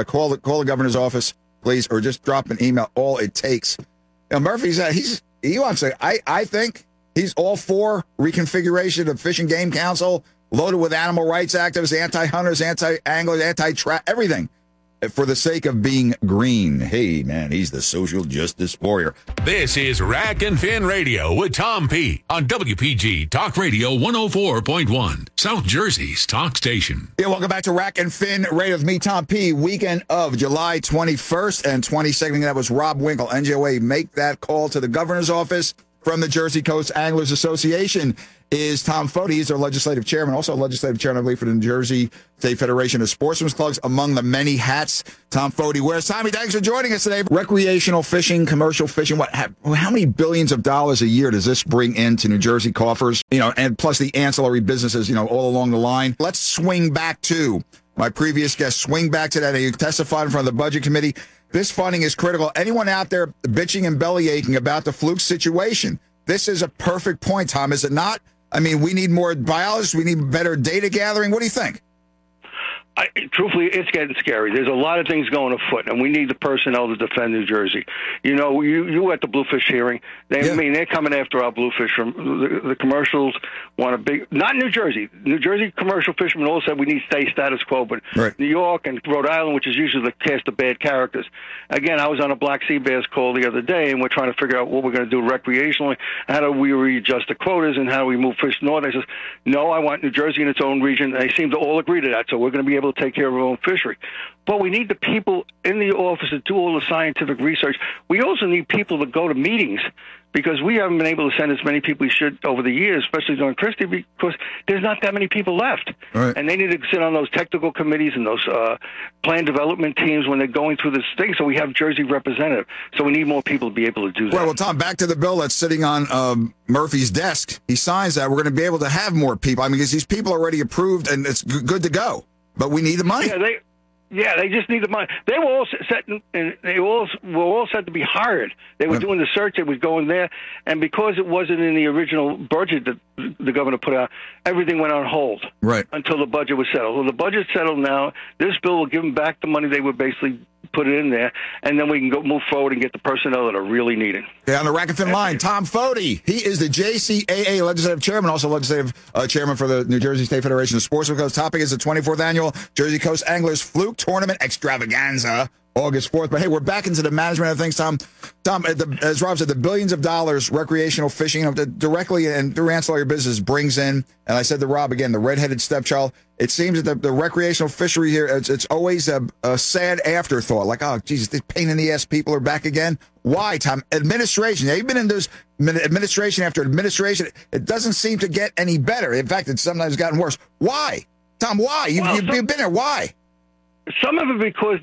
call the governor's office, please, or just drop an email. All it takes. Now, Murphy's he wants to. I think he's all for reconfiguration of Fish and Game Council, loaded with animal rights activists, anti-hunters, anti-anglers, anti-trap, everything, for the sake of being green. Hey, man, he's the social justice warrior. This is Rack and Fin Radio with Tom P. on WPG Talk Radio 104.1, South Jersey's talk station. Yeah, welcome back to Rack and Fin Radio with me, Tom P. Weekend of July 21st and 22nd. That was Rob Winkle, NJOA. Make that call to the governor's office from the Jersey Coast Anglers Association. Is Tom Foti. He's our legislative chairman, also legislative chairman, I believe, for the New Jersey State Federation of Sportsmen's Clubs, among the many hats Tom Foti wears. Tommy, thanks for joining us today. Recreational fishing, commercial fishing, how many billions of dollars a year does this bring into New Jersey coffers? And plus the ancillary businesses, all along the line. Let's swing back to my previous guest. Swing back to that. You testified in front of the Budget Committee. This funding is critical. Anyone out there bitching and belly aching about the fluke situation, this is a perfect point, Tom, is it not? I mean, we need more biologists. We need better data gathering. What do you think? Truthfully, it's getting scary. There's a lot of things going afoot, and we need the personnel to defend New Jersey. You were at the Bluefish hearing. They're coming after our bluefish. From the commercials want a big, not New Jersey. New Jersey commercial fishermen all said we need to stay status quo, but right. New York and Rhode Island, which is usually the cast of bad characters. Again, I was on a Black Sea Bass call the other day, and we're trying to figure out what we're going to do recreationally. How do we readjust the quotas, and how do we move fish north? I says, no, I want New Jersey in its own region. And they seem to all agree to that, so we're going to be able to take care of our own fishery. But we need the people in the office to do all the scientific research. We also need people to go to meetings, because we haven't been able to send as many people we should over the years, especially during Christie, because there's not that many people left. Right. And they need to sit on those technical committees and those plan development teams when they're going through this thing, so we have Jersey representative. So we need more people to be able to do that. Well, Tom, back to the bill that's sitting on Murphy's desk. He signs that. We're going to be able to have more people. I mean, because these people are already approved, and it's good to go. But we need the money. Yeah, they just need the money. They were all set, and they were all set to be hired. They were doing the search. It was going there, and because it wasn't in the original budget that the governor put out, everything went on hold. Right. Until the budget was settled. Well, the budget's settled now. This bill will give them back the money they would basically put it in there, and then we can move forward and get the personnel that are really needed. Yeah, on the Rack and Fin line, Tom Foti. He is the JCAA legislative chairman, also legislative chairman for the New Jersey State Federation of Sports. Because the topic is the 24th annual Jersey Coast Anglers Fluke Tournament Extravaganza, August 4th. But hey, we're back into the management of things, Tom. Tom, as Rob said, the billions of dollars recreational fishing directly and through ancillary business brings in, and I said to Rob again, the redheaded stepchild. It seems that the recreational fishery here, it's always a sad afterthought. Like, oh, Jesus, this pain in the ass people are back again. Why, Tom? Administration. You've been in this administration after administration. It doesn't seem to get any better. In fact, it's sometimes gotten worse. Why? Tom, why? You've been there. Why? Some of it because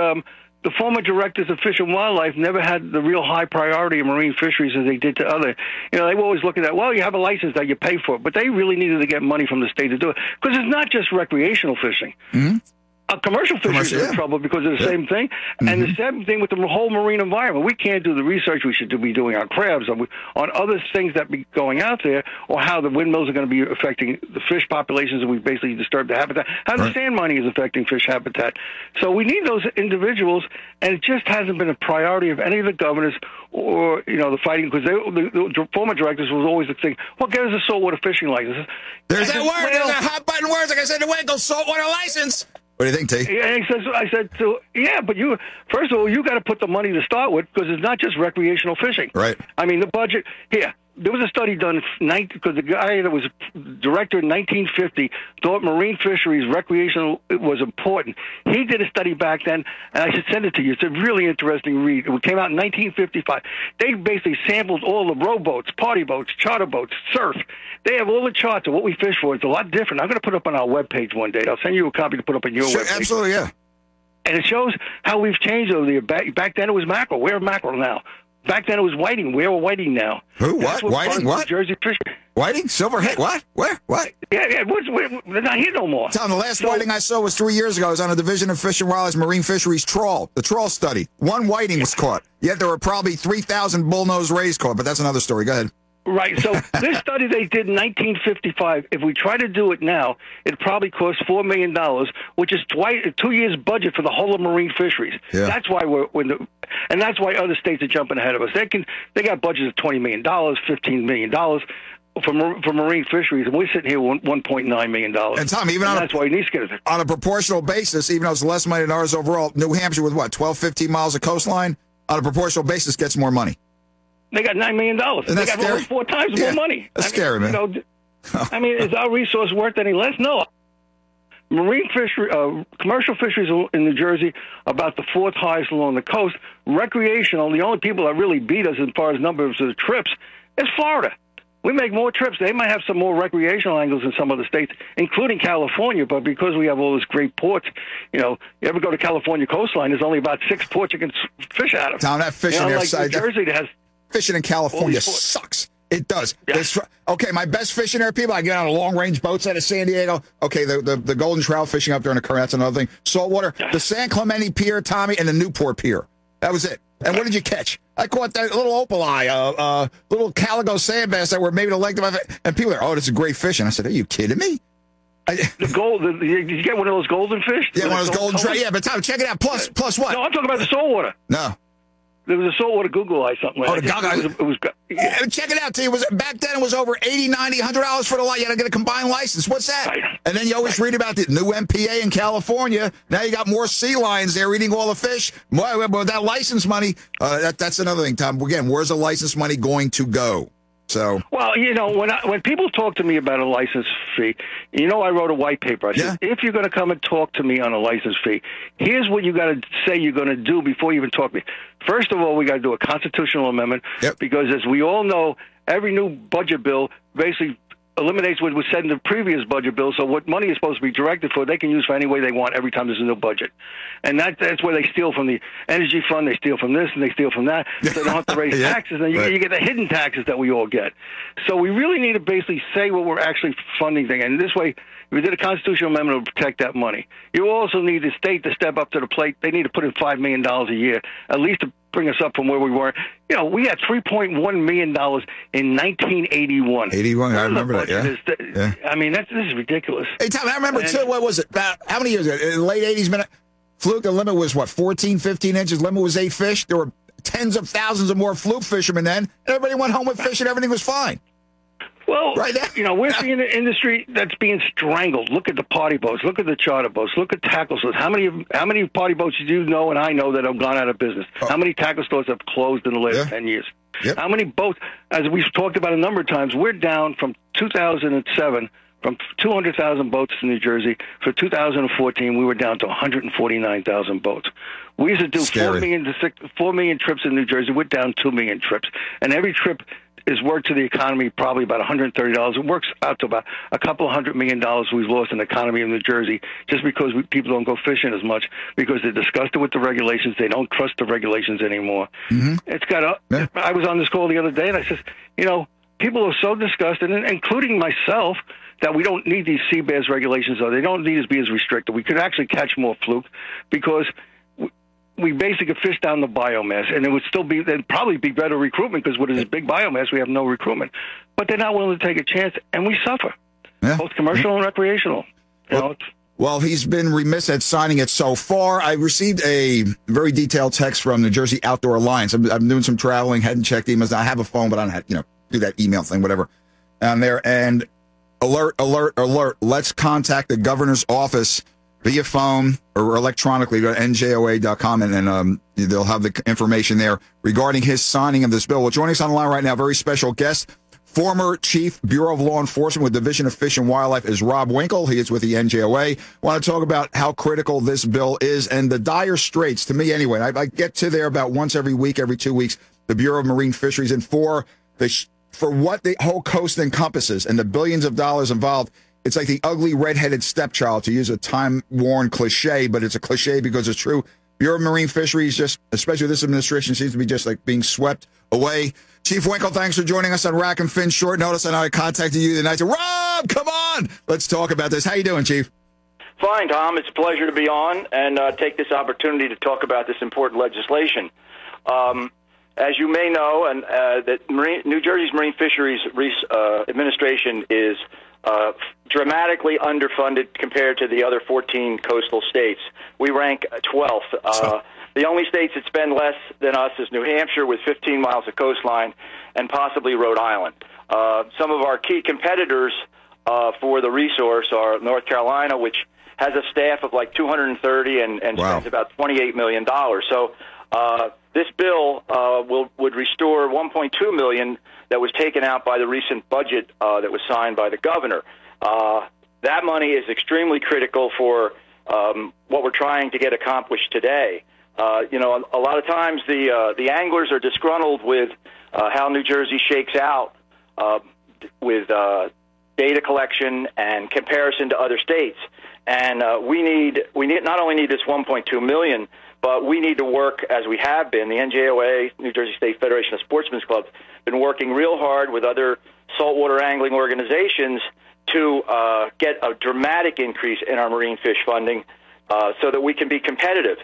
the former directors of Fish and Wildlife never had the real high priority of marine fisheries as they did to other. They were always looking at, well, you have a license that you pay for, but they really needed to get money from the state to do it, because it's not just recreational fishing. Mm-hmm. Commercial fishers are in trouble because of the same thing, and the same thing with the whole marine environment. We can't do the research we should be doing on crabs, on other things that be going out there, or how the windmills are going to be affecting the fish populations, and we basically disturb the habitat, how the sand mining is affecting fish habitat. So we need those individuals, and it just hasn't been a priority of any of the governors or the fighting, because the former directors was always the thing, well, get us a saltwater fishing license. There's that word, there's that hot button words, like I said to Winkle, saltwater license. What do you think, T? Yeah, I said, but first of all, you got to put the money to start with, because it's not just recreational fishing. Right. I mean, the budget here. There was a study done because the guy that was director in 1950 thought marine fisheries recreational was important. He did a study back then, and I should send it to you. It's a really interesting read. It came out in 1955. They basically sampled all the rowboats, party boats, charter boats, surf. They have all the charts of what we fish for. It's a lot different. I'm going to put up on our webpage one day. I'll send you a copy to put up on your webpage. Absolutely, yeah. And it shows how we've changed over the years. Back then it was mackerel. We're mackerel now. Back then it was whiting. Where are whiting now? Who? What? Whiting? What? Jersey fish. Whiting? Silverhead? What? Where? What? Yeah. They're not here no more. Tom, the last whiting I saw was 3 years ago. I was on a Division of Fish and Wildlife Marine Fisheries trawl. The trawl study. One whiting was caught. Yet there were probably 3,000 bullnose rays caught. But that's another story. Go ahead. Right. So this study they did in 1955, if we try to do it now, it probably costs $4 million, which is 2 years' budget for the whole of marine fisheries. Yeah. That's why and that's why other states are jumping ahead of us. They got budgets of $20 million, $15 million for marine fisheries, and we're sitting here with $1.9 million. And Tom, that's why you need to get it. On a proportional basis, even though it's less money than ours overall, New Hampshire with what, 12, 15 miles of coastline, on a proportional basis gets more money. They got $9 million. They got almost 4 times more money. That's scary, man. Is our resource worth any less? No. Marine fishery, commercial fisheries in New Jersey about the 4th highest along the coast. Recreational, the only people that really beat us as far as numbers of trips is Florida. We make more trips. They might have some more recreational angles in some other states, including California, but because we have all those great ports, you ever go to California coastline, there's only about 6 ports you can fish out of. Tom, that fishing there, like New Jersey, that has fishing in California sucks. It does. Yeah. Okay, my best fishing there, people, I get on a long-range boats out of San Diego. Okay, the golden trout fishing up there in the current, that's another thing. Saltwater, the San Clemente Pier, Tommy, and the Newport Pier. That was it. And what did you catch? I caught that little opaleye, little calico sand bass that were maybe the length of my face. And people are, this is great fishing. I said, are you kidding me? Did you get one of those golden fish? Yeah, one of those golden trout. Yeah, but Tom, check it out. Plus what? No, I'm talking about the saltwater. No. There was a saltwater Google eye something like that. Yeah, check it out, T. Back then it was over $80, $90, $100 for the license. You had to get a combined license. What's that? Right. And then you always read about the new MPA in California. Now you got more sea lions there eating all the fish. With that license money, that's another thing, Tom. Again, where's the license money going to go? So, well, when people talk to me about a license fee, I wrote a white paper. I said, if you're going to come and talk to me on a license fee, here's what you got to say you're going to do before you even talk to me. First of all, we got to do a constitutional amendment because, as we all know, every new budget bill basically eliminates what was said in the previous budget bill. So what money is supposed to be directed for, they can use for any way they want every time there's a new budget. And that's where they steal from the energy fund, they steal from this, and they steal from that. So they don't have to raise taxes, and you get the hidden taxes that we all get. So we really need to basically say what we're actually funding thing. And this way, if we did a constitutional amendment, it would protect that money. You also need the state to step up to the plate. They need to put in $5 million a year, at least to bring us up from where we were. We had $3.1 million in 1981. 81, I remember that, yeah. I mean, this is ridiculous. Hey, Tom, I remember, too, what was it? About how many years ago? In the late 80s, fluke, the limit was, 14, 15 inches? Limit was 8 fish. There were tens of thousands of more fluke fishermen then. Everybody went home with fish and everything was fine. Well, right now, we're seeing an industry that's being strangled. Look at the party boats. Look at the charter boats. Look at tackle stores. How many party boats do you know and I know that have gone out of business? How many tackle stores have closed in the last 10 years? Yep. How many boats, as we've talked about a number of times, we're down from 2007, from 200,000 boats in New Jersey. For 2014, we were down to 149,000 boats. We used to do 4 million trips in New Jersey. We're down 2 million trips. And every trip is worth to the economy probably about $130. It works out to about a couple $100 million we've lost in the economy of New Jersey just because people don't go fishing as much because they're disgusted with the regulations. They don't trust the regulations anymore. Mm-hmm. I was on this call the other day and I said, people are so disgusted, including myself, that we don't need these sea bass regulations. They don't need to be as restricted. We could actually catch more fluke because we basically fish down the biomass, and there'd probably be better recruitment because with this big biomass, we have no recruitment. But they're not willing to take a chance, and we suffer, both commercial and recreational. Well, he's been remiss at signing it so far. I received a very detailed text from New Jersey Outdoor Alliance. I'm doing some traveling, hadn't checked emails. I have a phone, but I don't have, do that email thing, whatever, down there. And alert, alert, alert. Let's contact the governor's office via phone or electronically. Go to njoa.com and then they'll have the information there regarding his signing of this bill. Well, joining us on the line right now, very special guest, former Chief Bureau of Law Enforcement with Division of Fish and Wildlife is Rob Winkle. He is with the NJOA. I want to talk about how critical this bill is and the dire straits, to me anyway. I get to there about once every week, every 2 weeks, the Bureau of Marine Fisheries, and for what the whole coast encompasses and the billions of dollars involved. It's like the ugly redheaded stepchild, to use a time-worn cliche, but it's a cliche because it's true. Bureau of Marine Fisheries, just especially this administration, seems to be just like being swept away. Chief Winkle, thanks for joining us on Rack and Fin Short Notice. I know I contacted you the night. Rob, come on, let's talk about this. How you doing, Chief? Fine, Tom. It's a pleasure to be on and take this opportunity to talk about this important legislation. as you may know, and that New Jersey's Marine Fisheries Administration is dramatically underfunded compared to the other 14 coastal states. We rank 12th. The only states that spend less than us is New Hampshire with 15 miles of coastline and possibly Rhode Island. Some of our key competitors for the resource are North Carolina, which has a staff of like 230 and spends about $28 million. So this bill would restore $1.2 million that was taken out by the recent budget that was signed by the governor. That money is extremely critical for what we're trying to get accomplished today. A lot of times the anglers are disgruntled with how New Jersey shakes out with data collection and comparison to other states. And we not only need this $1.2 million, but we need to work as we have been. The NJOA, New Jersey State Federation of Sportsmen's Clubs, been working real hard with other saltwater angling organizations to get a dramatic increase in our marine fish funding so that we can be competitive.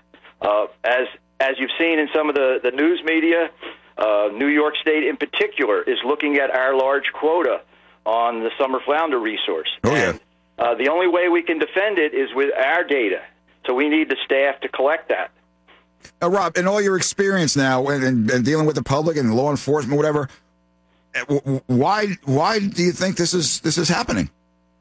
As you've seen in some of the news media, New York State in particular is looking at our large quota on the summer flounder resource. Oh, yeah. And the only way we can defend it is with our data. So we need the staff to collect that. Rob, in all your experience now and dealing with the public and law enforcement, whatever, why do you think this is happening?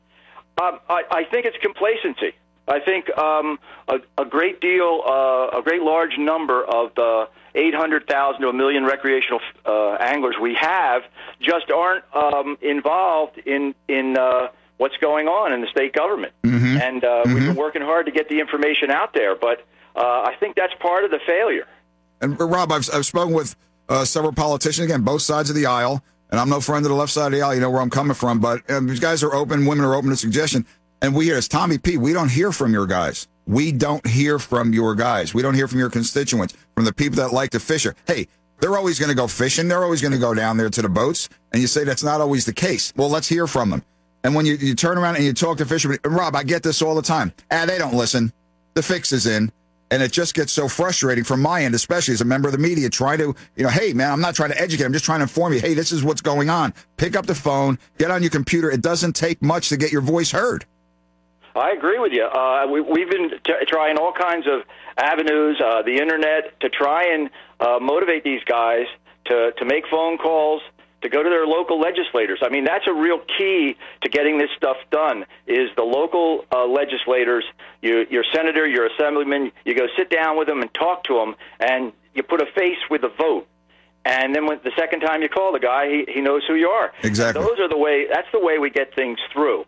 I think it's complacency. I think a great large number of the 800,000 to 1 million recreational anglers we have just aren't involved in what's going on in the state government. Mm-hmm. And we've been working hard to get the information out there, but I think that's part of the failure. And Rob, I've spoken with several politicians, again, both sides of the aisle, and I'm no friend of the left side of the aisle. You know where I'm coming from, but these guys are open, women are open to suggestion. And we hear, as Tommy P., we don't hear from your guys. We don't hear from your guys. We don't hear from your constituents, from the people that like to fish. Hey, they're always going to go fishing. They're always going to go down there to the boats. And you say that's not always the case. Well, let's hear from them. And when you turn around and you talk to fishermen, and Rob, I get this all the time. They don't listen. The fix is in. And it just gets so frustrating from my end, especially as a member of the media, trying to, hey, man, I'm not trying to educate. I'm just trying to inform you. Hey, this is what's going on. Pick up the phone. Get on your computer. It doesn't take much to get your voice heard. I agree with you. We've been trying all kinds of avenues, the Internet, to try and motivate these guys to make phone calls, to go to their local legislators. I mean, that's a real key to getting this stuff done, is the local legislators, your senator, your assemblyman, you go sit down with them and talk to them, and you put a face with a vote. And then the second time you call the guy, he knows who you are. Exactly. That's the way we get things through.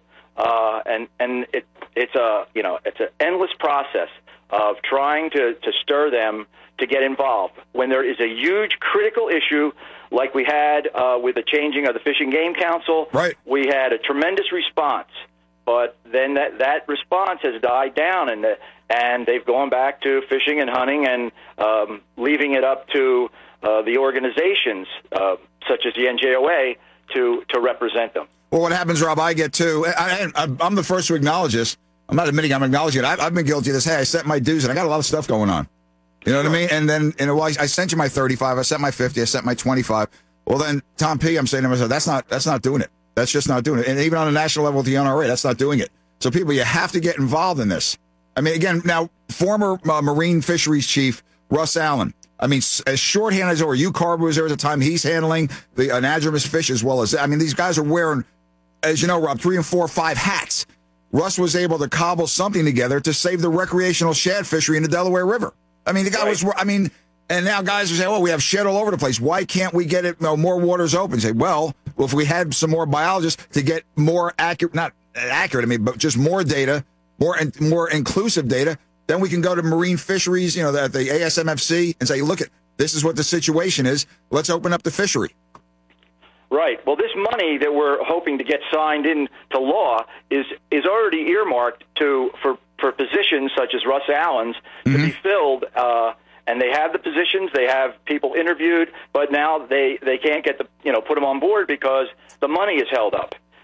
It's an endless process of trying to stir them to get involved. When there is a huge critical issue, like we had with the changing of the Fish and Game Council, right, we had a tremendous response. But then that response has died down, and they've gone back to fishing and hunting and leaving it up to the organizations such as the NJOA to represent them. Well, what happens, Rob, I get too. I'm the first to acknowledge this. I'm not admitting I'm acknowledging it. I've been guilty of this. Hey, I set my dues, and I got a lot of stuff going on. You know what I mean? And then I sent you my 35. I sent my 50. I sent my 25. Well, then, Tom P., I'm saying to myself, that's not doing it. That's just not doing it. And even on a national level with the NRA, that's not doing it. So, people, you have to get involved in this. I mean, again, now, former Marine Fisheries Chief Russ Allen, I mean, as shorthand as there were, Hugh Carver was there at the time. He's handling the anadromous fish as well as, I mean, these guys are wearing, as you know, Rob, 3 and 4 or 5 hats. Russ was able to cobble something together to save the recreational shad fishery in the Delaware River. I mean, the guy was, and now guys are saying, we have shad all over the place. Why can't we get it, more waters open? Say, well, if we had some more biologists to get more accurate, not accurate, but just more data, more inclusive data, then we can go to marine fisheries, the ASMFC, and say, look, this is what the situation is. Let's open up the fishery. Right. Well, this money that we're hoping to get signed into law is already earmarked for positions such as Russ Allen's to be filled, and they have the positions, they have people interviewed, but now they can't get put them on board because the money is held up.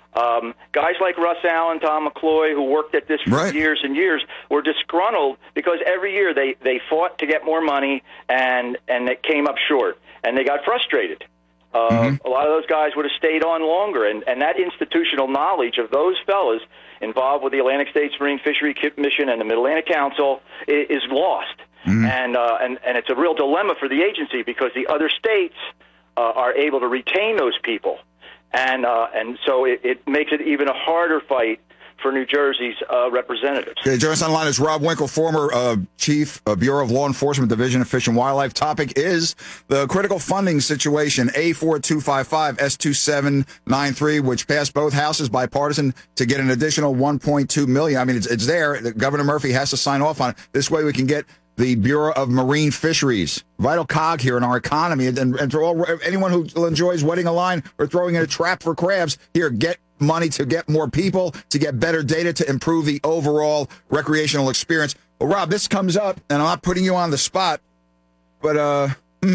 Guys like Russ Allen, Tom McCloy, who worked at this for years and years, were disgruntled because every year they fought to get more money and it came up short, and they got frustrated. A lot of those guys would have stayed on longer, and that institutional knowledge of those fellas involved with the Atlantic States Marine Fishery Commission and the Mid-Atlantic Council is lost. And it's a real dilemma for the agency because the other states are able to retain those people. And so it makes it even a harder fight for New Jersey's representatives. Okay, joining us on the line is Rob Winkle, former Chief Bureau of Law Enforcement, Division of Fish and Wildlife. Topic is the critical funding situation, A4255, S2793, which passed both houses bipartisan to get an additional $1.2 million. I mean, it's there. Governor Murphy has to sign off on it. This way we can get the Bureau of Marine Fisheries, vital cog here in our economy. And for anyone who enjoys wetting a line or throwing in a trap for crabs, here, get money to get more people, to get better data, to improve the overall recreational experience. Well, Rob, this comes up, and I'm not putting you on the spot, but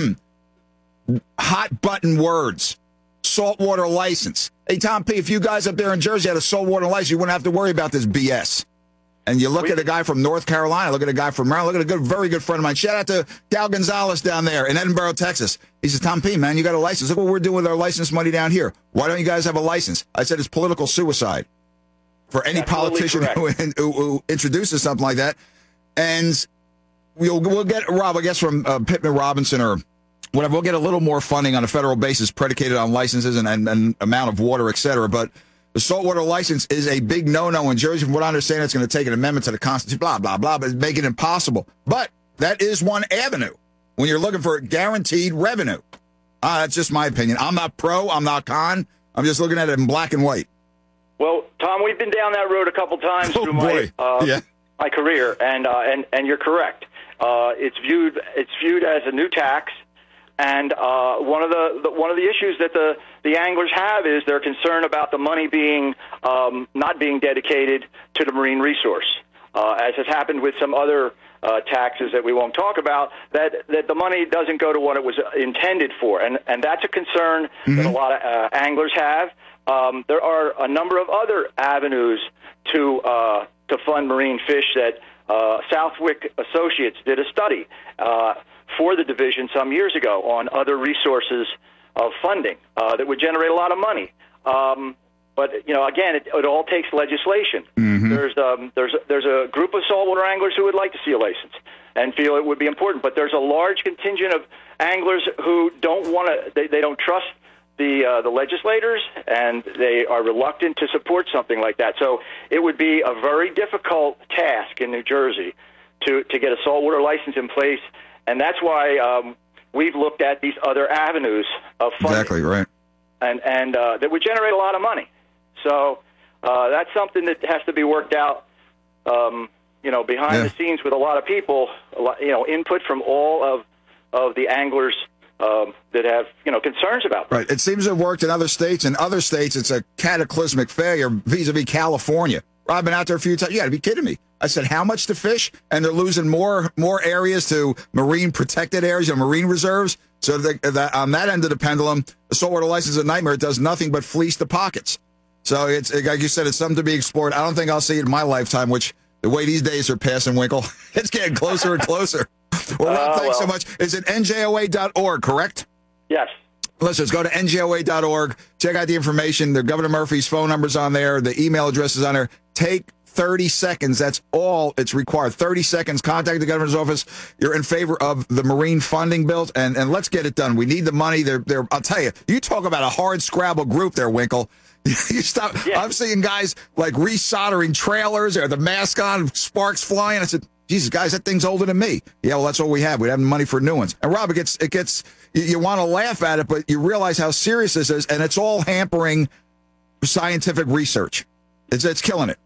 hot button words, saltwater license. Hey, Tom P., if you guys up there in Jersey had a saltwater license, you wouldn't have to worry about this BS. And you look at a guy from North Carolina, look at a guy from Maryland, look at a very good friend of mine. Shout out to Cal Gonzalez down there in Edinburgh, Texas. He says, Tom P., man, you got a license. Look what we're doing with our license money down here. Why don't you guys have a license? I said it's political suicide for any politician who introduces something like that. And we'll get, Rob, I guess, from Pittman Robinson or whatever, we'll get a little more funding on a federal basis predicated on licenses and amount of water, et cetera. But the saltwater license is a big no-no in Jersey. From what I understand, it's going to take an amendment to the Constitution, blah, blah, blah, but make it impossible. But that is one avenue when you're looking for guaranteed revenue. That's just my opinion. I'm not pro. I'm not con. I'm just looking at it in black and white. Well, Tom, we've been down that road a couple times through my career, and you're correct. It's viewed as a new tax. And one of the issues that the anglers have is they're concerned about the money being not being dedicated to the marine resource, as has happened with some other taxes that we won't talk about. That the money doesn't go to what it was intended for, and that's a concern that a lot of anglers have. There are a number of other avenues to fund marine fish that Southwick Associates did a study for the division some years ago on other resources of funding that would generate a lot of money. But again, it all takes legislation. There's a group of saltwater anglers who would like to see a license and feel it would be important. But there's a large contingent of anglers who don't want to. They don't trust the legislators, and they are reluctant to support something like that. So it would be a very difficult task in New Jersey to get a saltwater license in place. And that's why we've looked at these other avenues of funding. Exactly, right. And that would generate a lot of money. So that's something that has to be worked out, behind the scenes with a lot of people, input from all of the anglers that have, concerns about this. Right. It seems to have worked in other states. In other states, it's a cataclysmic failure vis-a-vis California. I've been out there a few times. You got to be kidding me. I said, how much to fish? And they're losing more areas to marine protected areas and marine reserves. So that on that end of the pendulum, the saltwater license is a nightmare. It does nothing but fleece the pockets. So it's, like you said, it's something to be explored. I don't think I'll see it in my lifetime, which the way these days are passing, Winkle, it's getting closer and closer. Well, Rob, thanks so much. Is it njoa.org, correct? Yes. Listeners, go to njoa.org. Check out the information. The Governor Murphy's phone number's on there. The email address is on there. Take 30 seconds. That's all it's required. 30 seconds. Contact the governor's office. You're in favor of the marine funding bills, and let's get it done. We need the money. They're I'll tell you, you talk about a hard scrabble group there, Winkle. You stop. Yeah. I'm seeing guys like resoldering trailers or the mask on, sparks flying. I said, Jesus, guys, that thing's older than me. Yeah, well, that's all we have. We'd have money for new ones. And Rob, it gets you want to laugh at it, but you realize how serious this is, and it's all hampering scientific research. It's killing it.